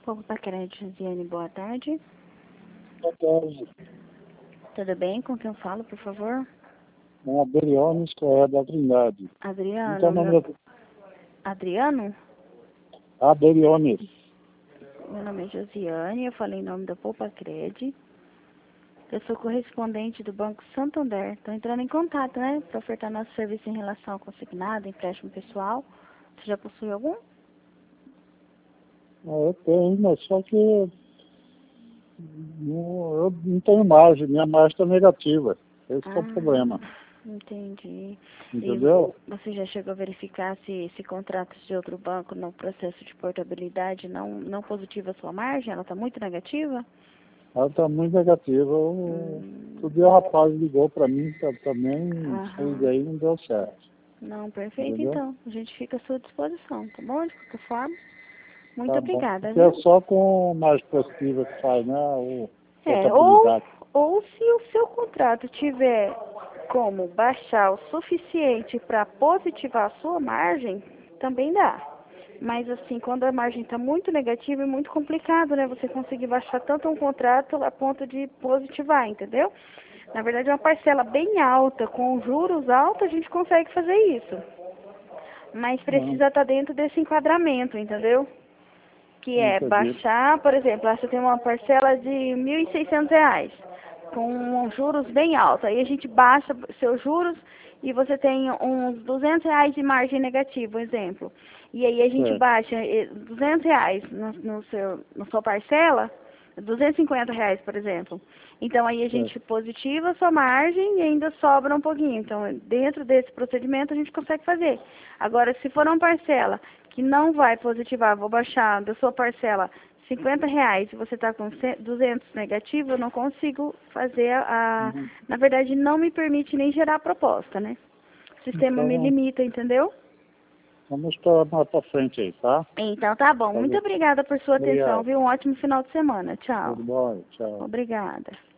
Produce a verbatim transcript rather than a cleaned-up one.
Povo Paquerete, Josiane, boa tarde. Boa tarde. Tudo bem? Com quem eu falo, por favor? É Adriano Correia da Trindade. Adriano, Então, meu... nome Adriano? é Adriano. Meu nome é Josiane, eu falei em nome da Poupa Cred. Eu sou correspondente do Banco Santander. Estou entrando em contato, né, para ofertar nosso serviço em relação ao consignado, empréstimo pessoal. Você já possui algum? Ah, eu tenho, mas só que não, eu não tenho margem, minha margem está negativa. Esse que é o problema. Entendi. Entendeu? E você já chegou a verificar se esse contrato de outro banco no processo de portabilidade não, não positiva a sua margem? Ela está muito negativa? Ela está muito negativa. Eu, Hum. outro dia o rapaz ligou para mim tá, também, fez Aham. aí não deu certo. Não, perfeito, Entendeu? então. A gente fica à sua disposição, tá bom? De qualquer forma. Muito Tá bom. obrigada, Porque é viu? só com margem positiva que faz, né? O É, ou, portabilidade. ou se o seu contrato tiver como baixar o suficiente para positivar a sua margem, também dá. Mas assim, quando a margem está muito negativa, é muito complicado, né? Você conseguir baixar tanto um contrato a ponto de positivar, entendeu? Na verdade, uma parcela bem alta, com juros altos, a gente consegue fazer isso. Mas Não, precisa estar dentro desse enquadramento, entendeu? Que não é entendi. baixar, por exemplo, você tem uma parcela de mil e seiscentos reais, com juros bem altos. Aí a gente baixa seus juros e você tem uns duzentos reais de margem negativa, um exemplo. E aí a gente Certo. baixa eh, duzentos reais no, no seu, na sua parcela, duzentos e cinquenta reais, por exemplo. Então aí a Certo. gente positiva a sua margem e ainda sobra um pouquinho. Então, dentro desse procedimento a gente consegue fazer. Agora, se for uma parcela que não vai positivar, vou baixar da sua parcela cinquenta reais, se você está com duzentos negativo, eu não consigo fazer a, a... Uhum. Na verdade, não me permite nem gerar a proposta, né? O sistema me Então, limita, entendeu? vamos para mais para frente aí, tá? Então, tá bom. Tá Muito bom. obrigada por sua atenção, Obrigado. viu? Um ótimo final de semana. Tchau. Tudo bom? Tchau. Obrigada.